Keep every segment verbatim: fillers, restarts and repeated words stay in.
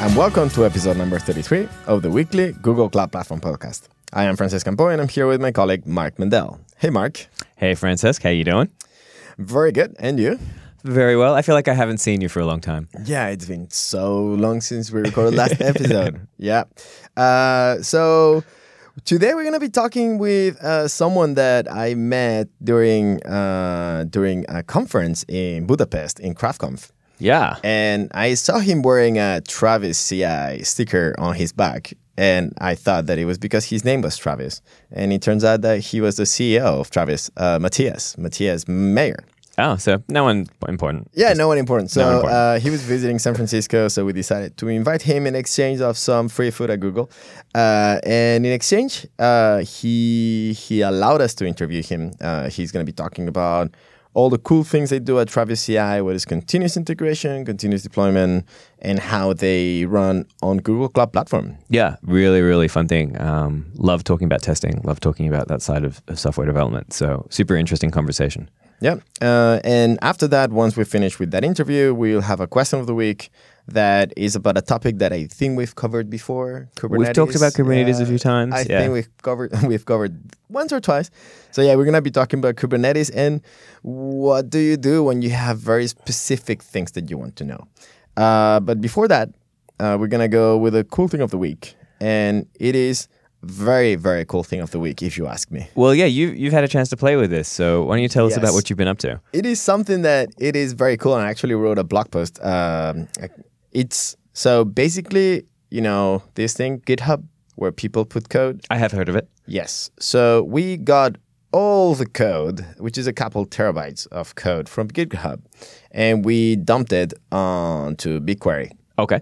and welcome to episode number thirty-three of the weekly Google Cloud Platform podcast. I am Francesc Campoy, and I'm here with my colleague Mark Mendel. Hey, Mark. Hey, Francesc. How you doing? Very good. And you? Very well. I feel like I haven't seen you for a long time. Yeah, it's been so long since we recorded last episode. Yeah. Uh, so today we're going to be talking with uh, someone that I met during uh, during a conference in Budapest, in CraftConf. Yeah. And I saw him wearing a Travis C I sticker on his back. And I thought that it was because his name was Travis. And it turns out that he was the C E O of Travis, uh, Matthias, Matthias Mayer. Oh, so no one important. Yeah, no one important. So No one important. Uh, he was visiting San Francisco, so we decided to invite him in exchange of some free food at Google. Uh, and in exchange, uh, he he allowed us to interview him. Uh, he's going to be talking about all the cool things they do at Travis C I, what is continuous integration, continuous deployment, and how they run on Google Cloud Platform. Yeah, really, really fun thing. Um, love talking about testing. Love talking about that side of, of software development. So super interesting conversation. Yeah. Uh, and after that, once we finish with that interview, we'll have a question of the week that is about a topic that I think we've covered before. Kubernetes. We've talked about Kubernetes uh, a few times. I yeah. think we've covered we've covered once or twice. So yeah, we're gonna be talking about Kubernetes and what do you do when you have very specific things that you want to know. Uh, but before that, uh, we're gonna go with a cool thing of the week, and it is very, very cool thing of the week, if you ask me. Well, yeah, you, you've had a chance to play with this. So why don't you tell us Yes. about what you've been up to? It is something that it is very cool, and I actually wrote a blog post. Um, it's so basically, you know, this thing, GitHub, where people put code. I have heard of it. Yes. So we got all the code, which is a couple terabytes of code from GitHub, and we dumped it onto BigQuery. Okay.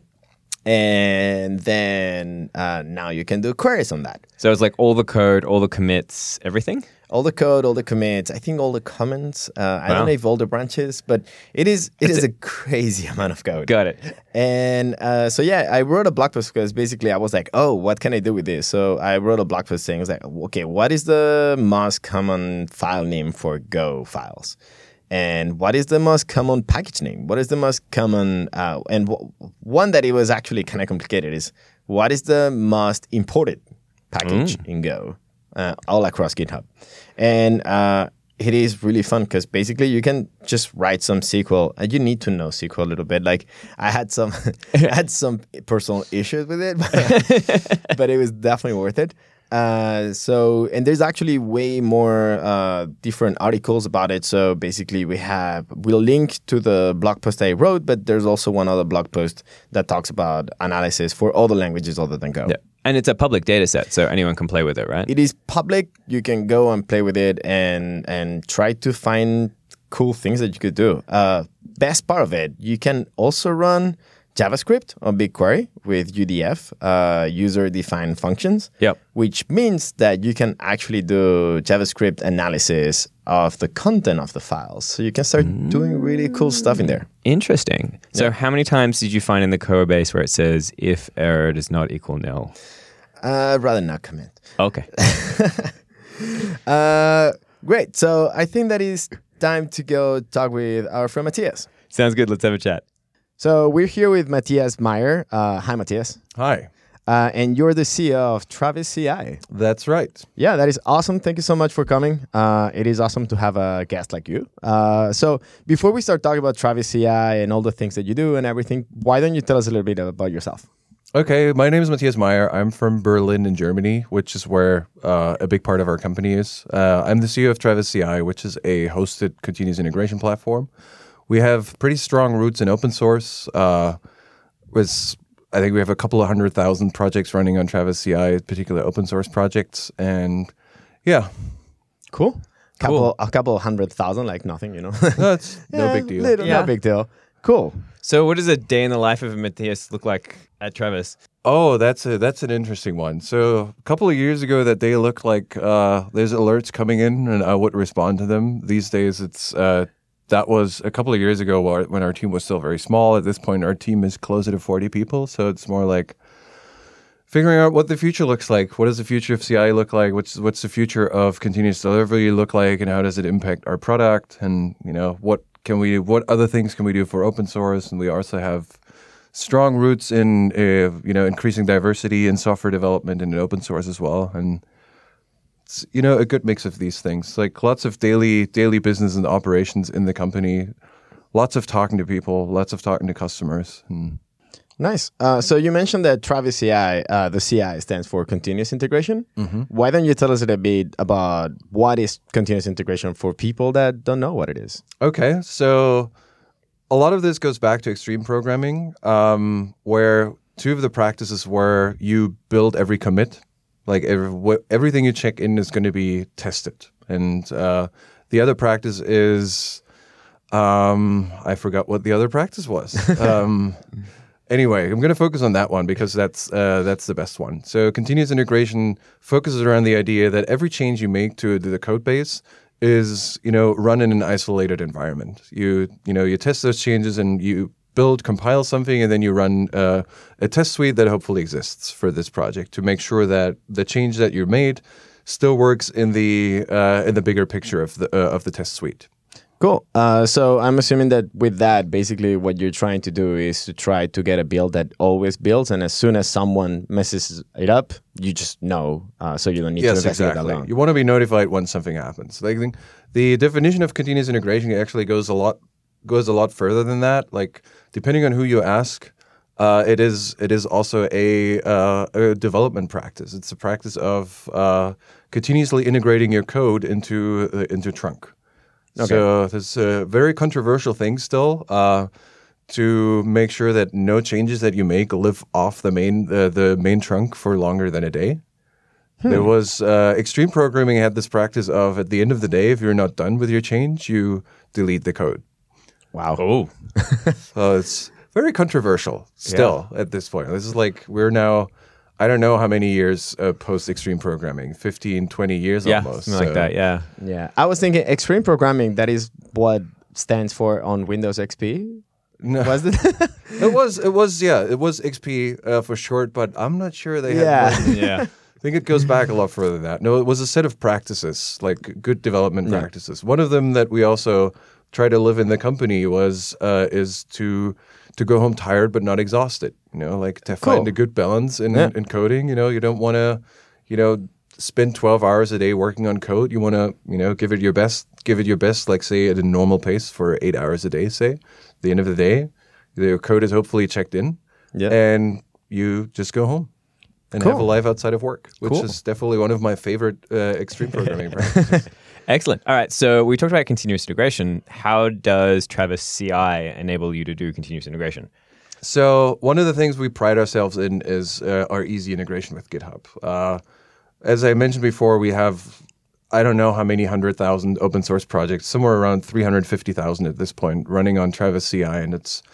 And then uh, now you can do queries on that. So it's like all the code, all the commits, everything? All the code, all the commits, I think all the comments. Uh, I Wow. don't know if all the branches, but it is it is a crazy amount of code. Got it. And uh, so, yeah, I wrote a blog post because basically I was like, oh, what can I do with this? So I wrote a blog post saying, I was like, okay, what is the most common file name for Go files? And what is the most common package name? What is the most common, uh, and w- one that it was actually kind of complicated is, what is the most imported package Mm. in Go uh, all across GitHub? And uh, it is really fun because basically you can just write some S Q L, and you need to know S Q L a little bit. Like I had some, I had some personal issues with it, but, but it was definitely worth it. Uh, so, and there's actually way more uh, different articles about it. So basically we have, we'll link to the blog post I wrote, but there's also one other blog post that talks about analysis for all the languages other than Go. Yeah. And it's a public data set, so anyone can play with it, right? It is public. You can go and play with it and, and try to find cool things that you could do. Uh, best part of it, you can also run JavaScript on BigQuery with U D F, uh, user-defined functions, Yep. which means that you can actually do JavaScript analysis of the content of the files. So you can start mm. doing really cool stuff in there. Interesting. So Yeah. how many times did you find in the code base where it says if error does not equal nil? Uh, rather not comment. Okay. uh, great. So I think that is time to go talk with our friend Matthias. Sounds good. Let's have a chat. So we're here with Matthias Mayer. Uh, hi, Matthias. Hi. Uh, and you're the C E O of Travis C I. That's right. Yeah, that is awesome. Thank you so much for coming. Uh, it is awesome to have a guest like you. Uh, so before we start talking about Travis C I and all the things that you do and everything, why don't you tell us a little bit about yourself? Okay, my name is Matthias Mayer. I'm from Berlin in Germany, which is where uh, a big part of our company is. Uh, I'm the C E O of Travis C I, which is a hosted continuous integration platform. We have pretty strong roots in open source. Uh, with, I think we have a couple of hundred thousand projects running on Travis C I, particularly open source projects. And yeah. Cool. Couple, Cool. A couple hundred thousand, like nothing, you know. That's no Yeah, big deal. Little, Yeah. No big deal. Cool. So what does a day in the life of Matthias look like at Travis? Oh, that's a that's an interesting one. So a couple of years ago, that day looked like uh, there's alerts coming in, and I would respond to them. These days, it's uh, that was a couple of years ago when our team was still very small. At this point, our team is closer to forty people, so it's more like figuring out what the future looks like. What does the future of C I look like? What's what's the future of continuous delivery look like, and how does it impact our product? And you know, what can we what other things can we do for open source? And we also have strong roots in uh, you know increasing diversity in software development and in open source as well, and it's, you know a good mix of these things. Like lots of daily daily business and operations in the company, lots of talking to people, lots of talking to customers. And Nice. Uh, so you mentioned that Travis C I, uh, the C I stands for continuous integration. Mm-hmm. Why don't you tell us a little bit about what is continuous integration for people that don't know what it is? Okay, so a lot of this goes back to extreme programming, um, where two of the practices were you build every commit, like every, wh- everything you check in is going to be tested, and uh, the other practice is um, I forgot what the other practice was. Um, Anyway, I'm going to focus on that one because that's uh, that's the best one. So continuous integration focuses around the idea that every change you make to the code base is, you know, run in an isolated environment. You you know you test those changes and you build, compile something, and then you run uh, a test suite that hopefully exists for this project to make sure that the change that you made still works in the uh, in the bigger picture of the uh, of the test suite. Cool. Uh, so I'm assuming that with that, basically what you're trying to do is to try to get a build that always builds, and as soon as someone messes it up, you just know, uh, so you don't need yes, to investigate exactly. that long. You want to be notified when something happens. Like the, the definition of continuous integration actually goes a lot goes a lot further than that. Like depending on who you ask, uh, it is it is also a, uh, a development practice. It's a practice of uh, continuously integrating your code into uh, into trunk. Okay. So there's a very controversial thing still uh, to make sure that no changes that you make live off the main uh, the main trunk for longer than a day. Hmm. There was uh, extreme programming had this practice of at the end of the day, if you're not done with your change, you delete the code. Wow. Oh. So it's very controversial still yeah. at this point. This is like we're now. I don't know how many years uh, post-extreme programming, fifteen, twenty years yeah, almost. Something so. like that, yeah. Yeah. I was thinking extreme programming, that is what stands for on Windows X P? No. Was it? it was, it was, yeah, it was X P uh, for short, but I'm not sure they yeah. had more. Yeah. I think it goes back a lot further than that. No, it was a set of practices, like good development yeah. practices. One of them that we also try to live in the company was uh, is to to go home tired but not exhausted. You know, like to cool. find a good balance in, yeah. in coding. You know, you don't want to, you know, spend twelve hours a day working on code. You want to, you know, give it your best, give it your best, like say at a normal pace for eight hours a day, say. At the end of the day, your code is hopefully checked in yeah. and you just go home and cool. have a life outside of work, which cool. is definitely one of my favorite uh, extreme programming practices. Excellent. All right. So we talked about continuous integration. How does Travis C I enable you to do continuous integration? So one of the things we pride ourselves in is uh, our easy integration with GitHub. Uh, as I mentioned before, we have, I don't know how many hundred thousand open source projects, somewhere around three hundred fifty thousand at this point, running on Travis C I, and it's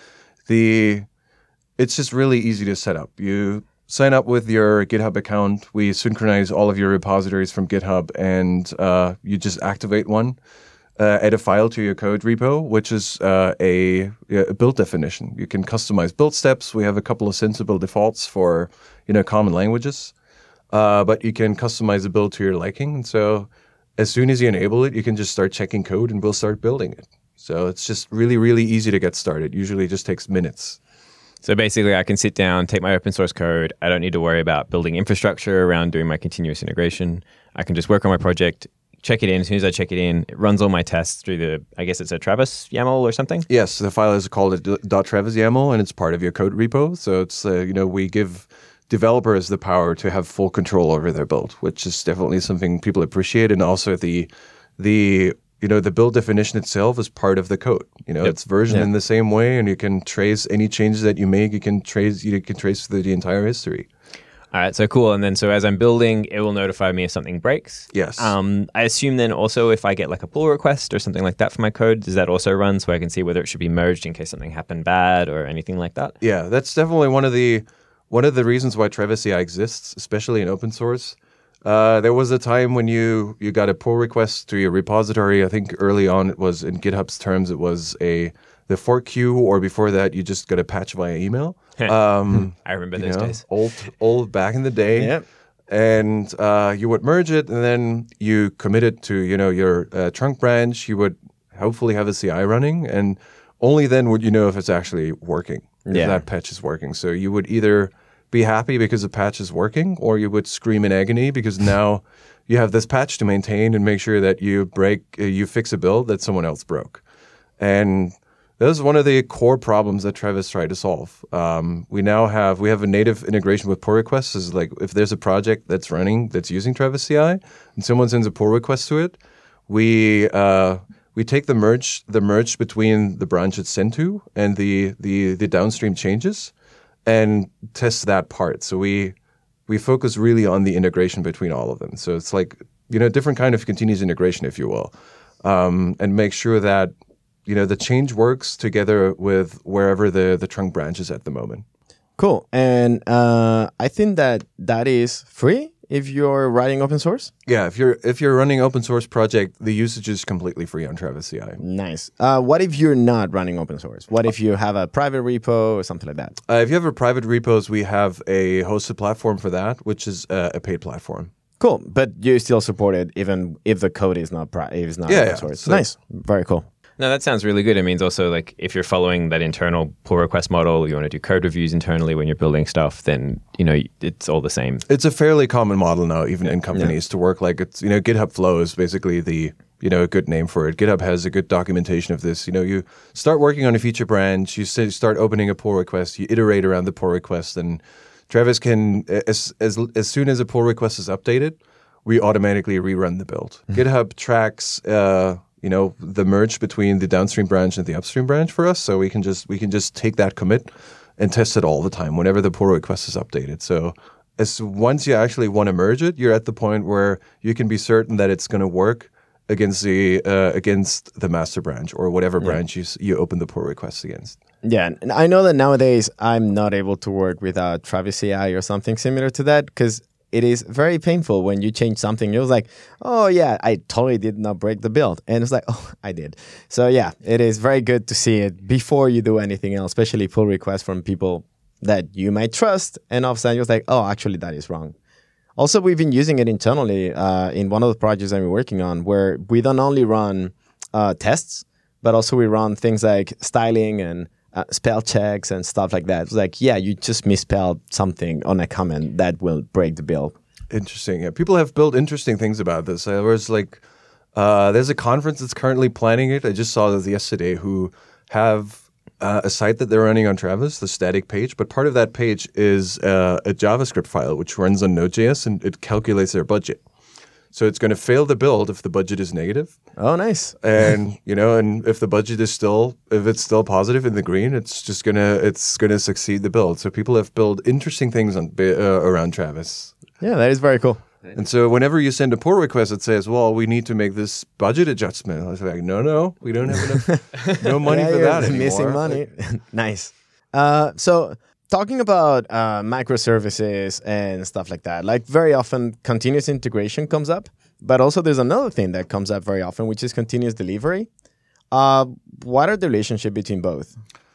the it's just really easy to set up. You sign up with your GitHub account. We synchronize all of your repositories from GitHub, and uh, you just activate one. Uh, add a file to your code repo, which is uh, a, a build definition. You can customize build steps. We have a couple of sensible defaults for you know common languages, uh, but you can customize the build to your liking. And so as soon as you enable it, you can just start checking code, and we'll start building it. So it's just really, really easy to get started. Usually it just takes minutes. So basically, I can sit down, take my open source code. I don't need to worry about building infrastructure around doing my continuous integration. I can just work on my project, check it in. As soon as I check it in, it runs all my tests through the, I guess it's a Travis YAML or something? Yes, the file is called a .travis YAML, and it's part of your code repo. So it's, uh, you know, we give developers the power to have full control over their build, which is definitely something people appreciate. And also the, the you know, the build definition itself is part of the code. You know, yep. It's versioned yeah. in the same way, and you can trace any changes that you make. You can trace, you can trace through the entire history. All right, so cool. And then so as I'm building, it will notify me if something breaks. Yes. Um, I assume then also if I get like a pull request or something like that for my code, does that also run so I can see whether it should be merged in case something happened bad or anything like that? Yeah, that's definitely one of the one of the reasons why Travis C I exists, especially in open source. Uh, there was a time when you you got a pull request to your repository. I think early on it was in GitHub's terms, it was a the fork queue, or before that, you just got a patch via email. Um, I remember those know, days. Old, old back in the day. Yep. And uh, you would merge it, and then you commit it to you know your uh, trunk branch. You would hopefully have a C I running, and only then would you know if it's actually working. if Yeah. that patch is working. So you would either be happy because the patch is working, or you would scream in agony because now you have this patch to maintain and make sure that you break, uh, you fix a build that someone else broke. And that was one of the core problems that Travis tried to solve. Um, we now have we have a native integration with pull requests. Is like if there's a project that's running that's using Travis C I and someone sends a pull request to it, we uh, we take the merge the merge between the branch it's sent to and the the the downstream changes and test that part. So we we focus really on the integration between all of them. So it's like you know different kind of continuous integration, if you will, um, and make sure that. You know, the change works together with wherever the, the trunk branch is at the moment. Cool. And uh, I think that that is free if you're writing open source. Yeah, if you're if you're running open source project, the usage is completely free on Travis C I. Nice. Uh, what if you're not running open source? What if you have a private repo or something like that? Uh, if you have a private repos, we have a hosted platform for that, which is uh, a paid platform. Cool. But you still support it even if the code is not pri- if it's not Yeah, open yeah. source. So- Nice. Very cool. No, that sounds really good. It means also like if you're following that internal pull request model, you want to do code reviews internally when you're building stuff, then you know it's all the same. It's a fairly common model now, even in companies, to work like it's, you know, GitHub Flow is basically the, you know, a good name for it. GitHub has a good documentation of this. You know, you start working on a feature branch, you say, start opening a pull request, you iterate around the pull request, and Travis can, as, as, as soon as a pull request is updated, we automatically rerun the build. Mm-hmm. GitHub tracks, uh, you know, the merge between the downstream branch and the upstream branch for us. So we can just we can just take that commit and test it all the time whenever the pull request is updated. So as once you actually want to merge it, you're at the point where you can be certain that it's going to work against the uh, against the master branch or whatever branch you s- you open the pull request against. Yeah, and I know that nowadays I'm not able to work without Travis C I or something similar to that because it is very painful when you change something. It was like, oh yeah, I totally did not break the build. And it's like, oh, I did. So yeah, it is very good to see it before you do anything else, especially pull requests from people that you might trust. And all of a sudden you're like, oh, actually that is wrong. Also, we've been using it internally uh, in one of the projects that we're working on where we don't only run uh, tests, but also we run things like styling and Uh, spell checks and stuff like that. It's like, yeah, you just misspelled something on a comment that will break the build. Interesting. Yeah, people have built interesting things about this. There was like, uh, there's a conference that's currently planning it. I just saw this yesterday. Who have uh, a site that they're running on Travis, the static page, but part of that page is uh, a JavaScript file which runs on Node.js and it calculates their budget. So it's going to fail the build if the budget is negative. Oh, nice. And you know, and if the budget is still, if it's still positive in the green, it's just gonna, it's gonna succeed the build. So people have built interesting things on uh, around Travis. Yeah, that is very cool. And so whenever you send a pull request that says, "Well, we need to make this budget adjustment," I was like, "No, no, we don't have enough, no money Yeah, for you're that anymore." missing money. Nice. Uh, so talking about uh, microservices and stuff like that, like very often continuous integration comes up, but also there's another thing that comes up very often, which is continuous delivery. Uh, what are the relationship between both?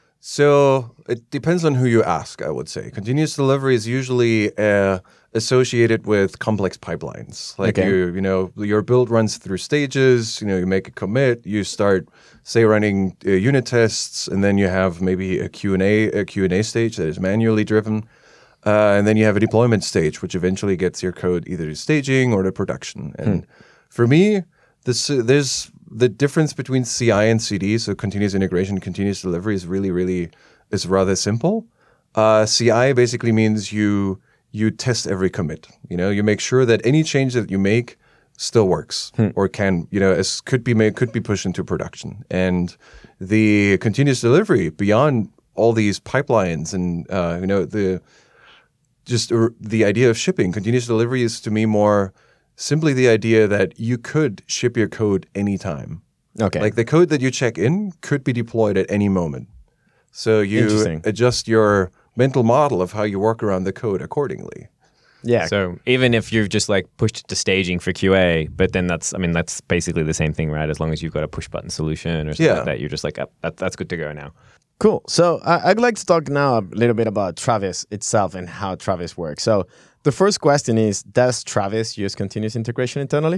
So it depends on who you ask, I would say. Continuous delivery is usually uh, associated with complex pipelines. Like Okay. you, you know, your build runs through stages. You know, you make a commit, you start, say, running uh, unit tests, and then you have maybe a Q and A, a Q and A stage that is manually driven, uh, and then you have a deployment stage, which eventually gets your code either to staging or to production. And for me, this uh, there's the difference between C I and C D, so continuous integration, continuous delivery, is really, really is rather simple. Uh, C I basically means you you test every commit. You know, you make sure that any change that you make still works or can, you know, as could be made, could be pushed into production. And the continuous delivery beyond all these pipelines and uh, you know the just uh, the idea of shipping, continuous delivery is to me more simply the idea that you could ship your code anytime. Okay. Like the code that you check in could be deployed at any moment. So you Interesting. adjust your mental model of how you work around the code accordingly. Yeah. So even if you've just like pushed it to staging for Q A, but then that's, I mean, that's basically the same thing, right? As long as you've got a push button solution or something Yeah. like that, you're just like, oh, that, that's good to go now. Cool. So uh, I'd like to talk now a little bit about Travis itself and how Travis works. So the first question is, does Travis use continuous integration internally?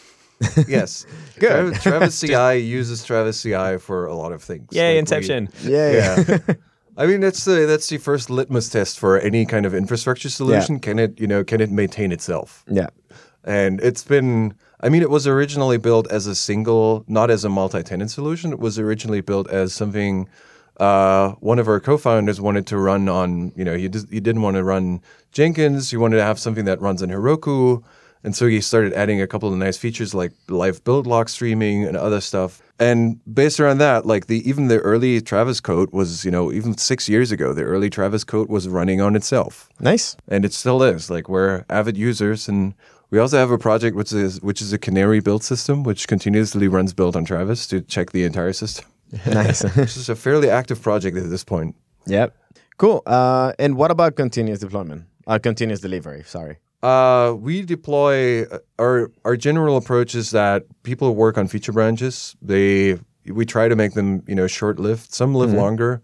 Yes. Good. Travis, Travis C I uses Travis C I for a lot of things. Yay, Like we- Inception. Yeah. Yeah. I mean, that's the that's the first litmus test for any kind of infrastructure solution. Yeah. Can it, you know, can it maintain itself? Yeah. And it's been, I mean, it was originally built as a single, not as a multi-tenant solution. It was originally built as something. Uh, one of our co-founders wanted to run on, you know, he dis- he didn't want to run Jenkins. He wanted to have something that runs on Heroku. And so he started adding a couple of nice features like live build log streaming and other stuff. And based around that, like the even the early Travis code was, you know, even six years ago, the early Travis code was running on itself. Nice. And it still is. Like we're avid users. And we also have a project which is which is a canary build system, which continuously runs build on Travis to check the entire system. Nice. This is a fairly active project at this point. Yep. Cool. Uh, and what about continuous deployment? Uh, continuous delivery, sorry. Uh, we deploy our our general approach is that people work on feature branches. They we try to make them you know short lived. Some live mm-hmm. longer,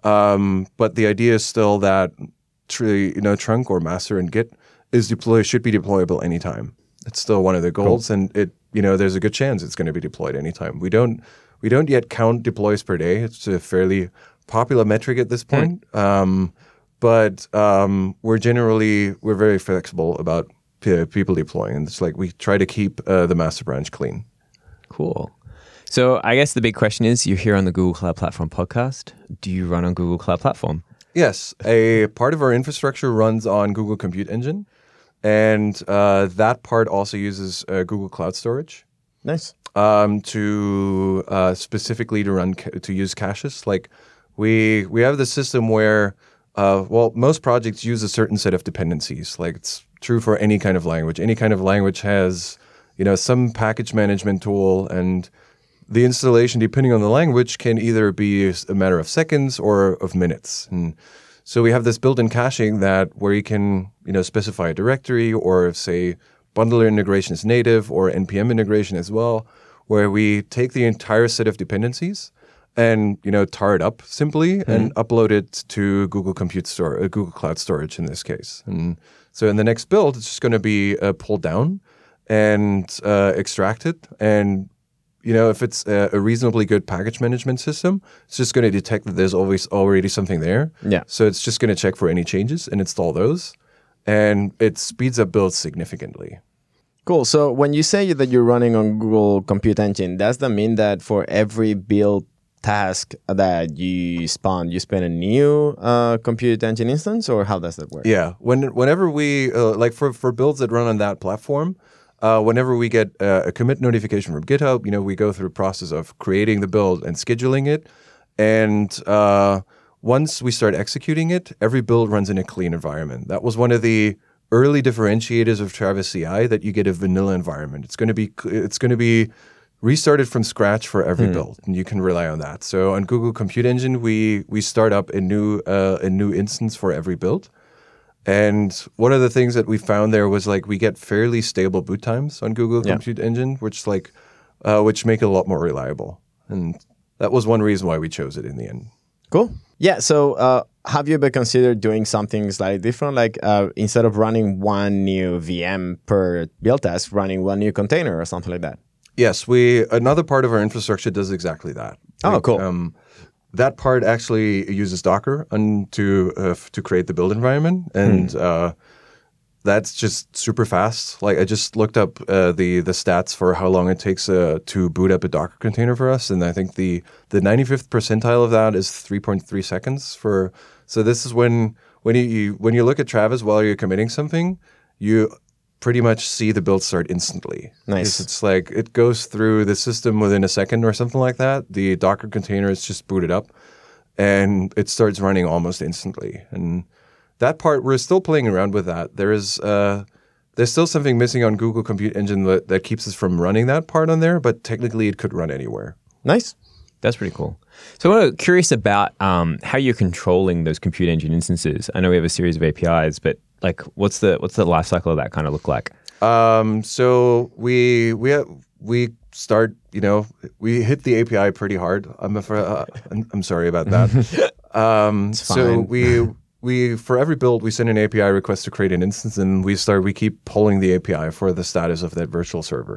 um, but the idea is still that tr- you know trunk or master and Git is deploy should be deployable anytime. It's still one of the goals, cool. and it you know there's a good chance it's going to be deployed anytime. We don't we don't yet count deploys per day. It's a fairly popular metric at this point. Mm. Um, But um, we're generally we're very flexible about p- people deploying, and it's like we try to keep uh, the master branch clean. Cool. So I guess the big question is: you're here on the Google Cloud Platform podcast. Do you run on Google Cloud Platform? Yes, a part of our infrastructure runs on Google Compute Engine, and uh, that part also uses uh, Google Cloud Storage. Nice. Um, to uh, specifically to run ca- to use caches. Like we we have the system where. Uh, well, most projects use a certain set of dependencies. Like it's true for any kind of language. Any kind of language has, you know, some package management tool, and the installation, depending on the language, can either be a matter of seconds or of minutes. And so we have this built-in caching that where you can, you know, specify a directory or say bundler integration is native or N P M integration as well, where we take the entire set of dependencies and you know tar it up simply mm-hmm. and upload it to Google Compute Store, uh, Google Cloud Storage in this case. And so in the next build, it's just going to be uh, pulled down and uh, extracted. And you know if it's a, a reasonably good package management system, it's just going to detect that there's always already something there. Yeah. So it's just going to check for any changes and install those, and it speeds up builds significantly. Cool. So when you say that you're running on Google Compute Engine, does that mean that for every build task that you spawn, you spin a new uh, Compute Engine instance, or how does that work? Yeah. When whenever we uh, like for for builds that run on that platform, uh, whenever we get uh, a commit notification from GitHub, you know, we go through a process of creating the build and scheduling it, and uh, once we start executing it, every build runs in a clean environment. That was one of the early differentiators of Travis C I, that you get a vanilla environment. It's going to be it's going to be restarted from scratch for every hmm. build, and you can rely on that. So on Google Compute Engine, we we start up a new uh, a new instance for every build. And one of the things that we found there was like we get fairly stable boot times on Google yeah. Compute Engine, which like uh, which make it a lot more reliable. And that was one reason why we chose it in the end. Cool. Yeah. So uh, have you ever considered doing something slightly different? Like uh, instead of running one new V M per build task, running one new container or something like that? Yes, we another part of our infrastructure does exactly that. Oh, like, cool. Um, that part actually uses Docker and to uh, f- to create the build environment, and hmm. uh, that's just super fast. Like I just looked up uh, the the stats for how long it takes uh, to boot up a Docker container for us, and I think the the ninety-fifth percentile of that is three point three seconds. For so this is when when you, you when you look at Travis while you're committing something, you pretty much see the build start instantly. Nice. It's like it goes through the system within a second or something like that. The Docker container is just booted up, and it starts running almost instantly. And that part, we're still playing around with that. There is uh, there's still something missing on Google Compute Engine that, that keeps us from running that part on there, but technically it could run anywhere. Nice. That's pretty cool. So I'm curious about um, how you're controlling those Compute Engine instances. I know we have a series of A P Is, but like, what's the what's the life cycle of that kind of look like? Um, so we we have, we start, you know, we hit the A P I pretty hard. I'm afraid, uh, I'm, I'm sorry about that. um, so we we for every build we send an A P I request to create an instance, and we start we keep pulling the A P I for the status of that virtual server.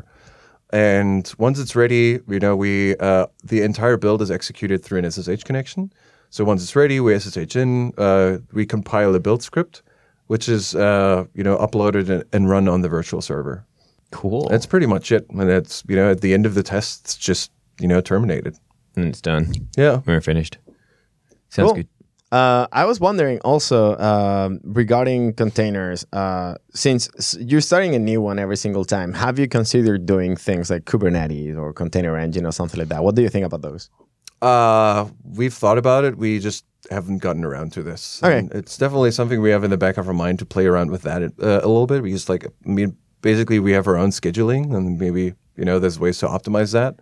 And once it's ready, you know, we uh, the entire build is executed through an S S H connection. So once it's ready, we S S H in, uh, we compile a build script, which is uh, you know uploaded and, and run on the virtual server. Cool. That's pretty much it. And it's you know at the end of the test, it's just you know terminated. And it's done. Yeah. We're finished. Sounds Cool. good. Uh, I was wondering also um, regarding containers, uh, since s- you're starting a new one every single time, have you considered doing things like Kubernetes or Container Engine or something like that? What do you think about those? Uh, we've thought about it. We just haven't gotten around to this. Okay. And it's definitely something we have in the back of our mind to play around with that uh, a little bit. We just like, I mean, basically we have our own scheduling, and maybe you know there's ways to optimize that.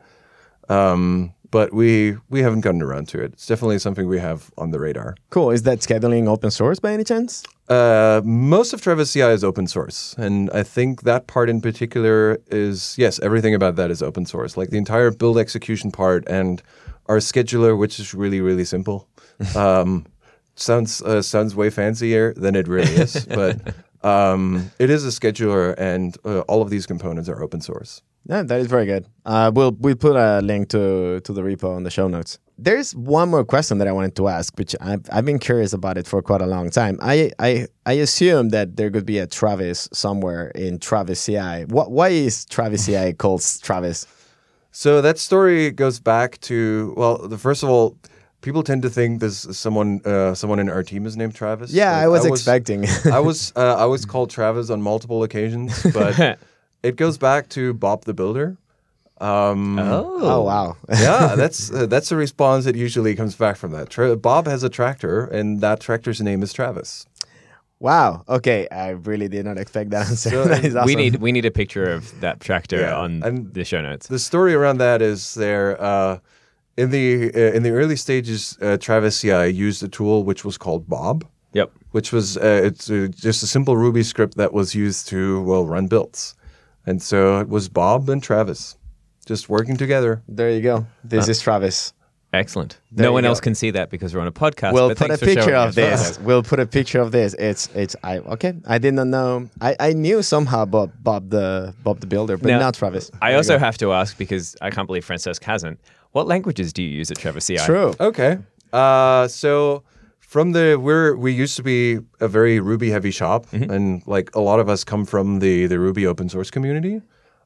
Um, but we we haven't gotten around to it. It's definitely something we have on the radar. Cool. Is that scheduling open source by any chance? Uh, most of Travis C I is open source, and I think that part in particular is yes, everything about that is open source. Like the entire build execution part and our scheduler, which is really really simple. Um, sounds uh, sounds way fancier than it really is, but um, it is a scheduler, and uh, all of these components are open source. Yeah, that is very good. Uh, we'll we'll put a link to to the repo in the show notes. There's one more question that I wanted to ask, which I've I've been curious about it for quite a long time. I I, I assume that there could be a Travis somewhere in Travis C I. What why is Travis C I called Travis? So that story goes back to well, the first of all, people tend to think there's someone uh, someone in our team is named Travis. Yeah, Like, I was expecting. I was uh, I was called Travis on multiple occasions, but it goes back to Bob the Builder. Um, Oh. Oh wow. yeah, that's uh, that's a response that usually comes back from that. Tra- Bob has a tractor, and that tractor's name is Travis. Wow. Okay, I really did not expect that answer. So, That is awesome. We need we need a picture of that tractor Yeah, on and the show notes. The story around that is there uh, in the uh, in the early stages, uh, Travis C I used a tool which was called Bob, Yep. which was uh, it's uh, just a simple Ruby script that was used to well run builds, and so it was Bob and Travis just working together. There you go. This is Travis. Excellent. There no you one go. else can see that because we're on a podcast. We'll but put a thanks for picture showing of us. this. We'll put a picture of this. It's it's I okay. I did not know. I, I knew somehow Bob Bob the Bob the Builder, but Now, not Travis. I There you also go. have to ask because I can't believe Francesc hasn't. What languages do you use at Travis C I? True. Okay. Uh, so from the we're we used to be a very Ruby heavy shop, and like a lot of us come from the the Ruby open source community.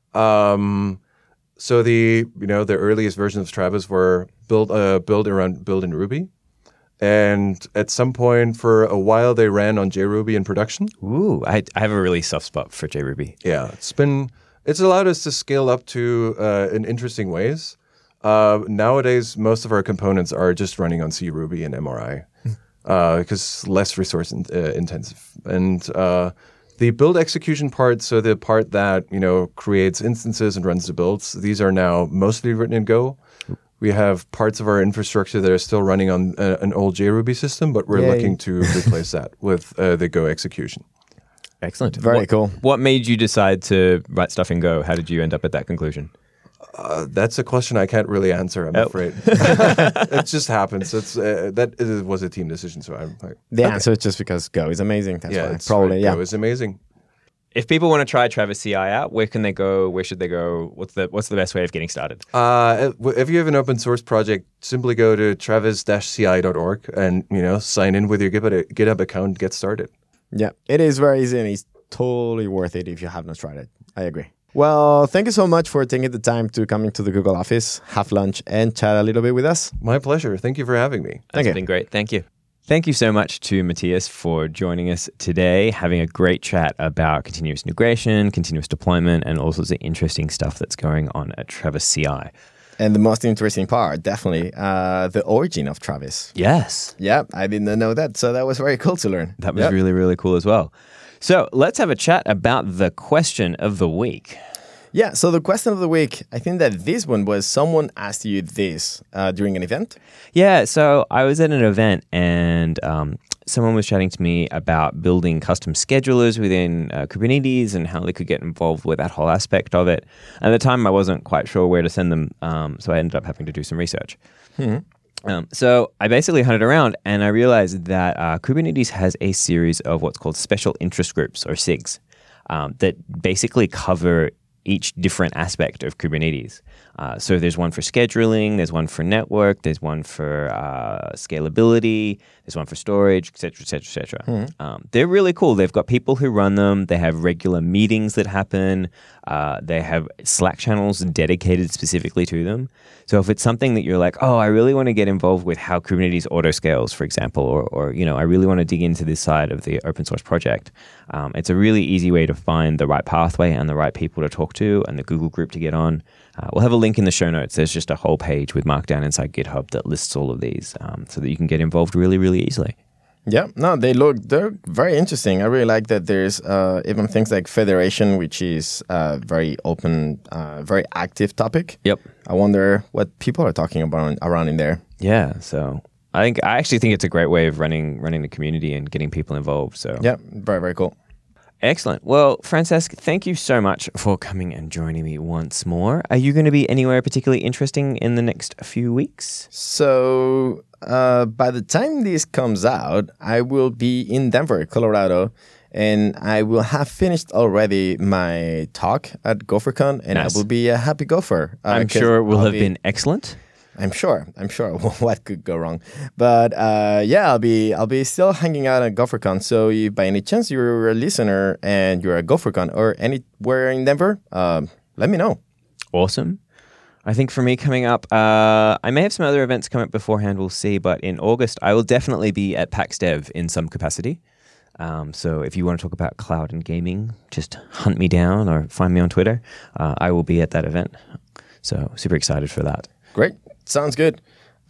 Um, so the you know the earliest versions of Travis were built uh, built around built in Ruby, and at some point for a while they ran on JRuby in production. Ooh, I, I have a really soft spot for JRuby. Yeah, it's been it's allowed us to scale up to uh, in interesting ways. Uh, nowadays, most of our components are just running on C Ruby and M R I uh, because less resource in, uh, intensive. And uh, the build execution part, so the part that you know creates instances and runs the builds, these are now mostly written in Go. We have parts of our infrastructure that are still running on uh, an old JRuby system, but we're Yay. looking to replace that with uh, the Go execution. Excellent. Very What- cool. What made you decide to write stuff in Go? How did you end up at that conclusion? Uh, that's a question I can't really answer. I'm Oh. afraid it just happens. It's uh, that it was a team decision. So I'm like, The answer is just because Go is amazing. That's yeah, why. it's Probably, right. yeah. It was amazing. If people want to try Travis C I out, where can they go? Where should they go? What's the What's the best way of getting started? Uh, if you have an open source project, simply go to travis dash c i dot org and you know sign in with your GitHub GitHub account and get started. Yeah, it is very easy and it's totally worth it if you have not tried it. I agree. Well, thank you so much for taking the time to come into the Google office, have lunch, and chat a little bit with us. My pleasure. Thank you for having me. That's you. been great. Thank you. Thank you so much to Matthias for joining us today, having a great chat about continuous integration, continuous deployment, and all sorts of interesting stuff that's going on at Travis C I. And the most interesting part, definitely, uh, the origin of Travis. Yes. Yeah, I did not know that, so that was very cool to learn. That was Yep. really, really cool as well. So let's have a chat about the question of the week. Yeah, so the question of the week, I think that this one was someone asked you this uh, during an event. Yeah, so I was at an event and um, someone was chatting to me about building custom schedulers within uh, Kubernetes and how they could get involved with that whole aspect of it. At the time, I wasn't quite sure where to send them, um, so I ended up having to do some research. Um, so I basically hunted around and I realized that uh, Kubernetes has a series of what's called special interest groups, or S I Gs, um, that basically cover each different aspect of Kubernetes. Uh, so there's one for scheduling, there's one for network, there's one for uh, scalability, there's one for storage, et cetera, et cetera, et cetera. Mm-hmm. Um, they're really cool. They've got people who run them. They have regular meetings that happen. Uh, they have Slack channels dedicated specifically to them. So if it's something that you're like, oh, I really want to get involved with how Kubernetes auto-scales, for example, or, or you know, I really want to dig into this side of the open source project, um, it's a really easy way to find the right pathway and the right people to talk to and the Google group to get on. Uh, we'll have a link in the show notes. There's just a whole page with Markdown inside GitHub that lists all of these um, so that you can get involved really, really easily. Yeah, no, they look, they're very interesting. I really like that there's uh, even things like Federation, which is a very open, uh, very active topic. Yep. I wonder what people are talking about around in there. Yeah, so I think I actually think it's a great way of running running the community and getting people involved. So yeah, very, very cool. Excellent. Well, Francesc, thank you so much for coming and joining me once more. Are you going to be anywhere particularly interesting in the next few weeks? So uh, by the time this comes out, I will be in Denver, Colorado, and I will have finished already my talk at GopherCon, and Nice. I will be a happy gopher. Uh, I'm 'cause sure it will I'll have be- been excellent. I'm sure. I'm sure. What could go wrong? But uh, yeah, I'll be I'll be still hanging out at GopherCon. So if by any chance you're a listener and you're at GopherCon or anywhere in Denver, um, let me know. Awesome. I think for me coming up, uh, I may have some other events come up beforehand. We'll see. But in August, I will definitely be at PAX Dev in some capacity. Um, so if you want to talk about cloud and gaming, just hunt me down or find me on Twitter. Uh, I will be at that event. So super excited for that. Great. Sounds good.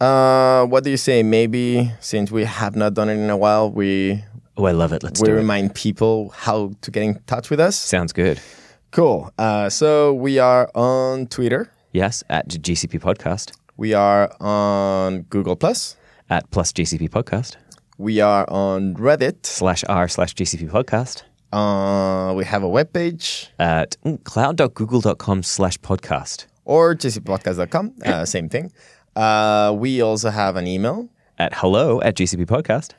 Uh, what do you say? Maybe since we have not done it in a while, we Oh, I love it. Let's we do it. remind people how to get in touch with us. Sounds good. Cool. Uh, so we are on Twitter. Yes, at G C P Podcast. We are on Google Plus. At plus G C P Podcast. We are on Reddit. Slash R slash G C P Podcast. Uh, we have a webpage. At mm, cloud.google.com slash podcast. Or g c p podcast dot com, uh, same thing. Uh, we also have an email. At hello at G C P Podcast.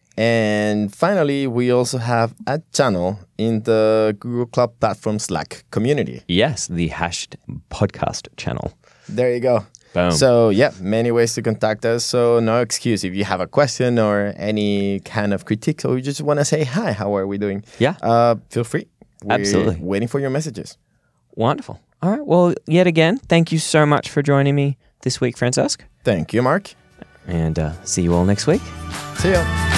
And finally, we also have a channel in the Google Cloud Platform Slack community. Yes, the hashed podcast channel. There you go. Boom. So, yeah, many ways to contact us. So, no excuse. If you have a question or any kind of critique, or you just want to say, hi, how are we doing? Yeah. Uh, feel free. We're Absolutely. waiting for your messages. Wonderful. All right. Well, yet again, thank you so much for joining me this week, Francesc. Thank you, Mark. And uh, see you all next week. See ya.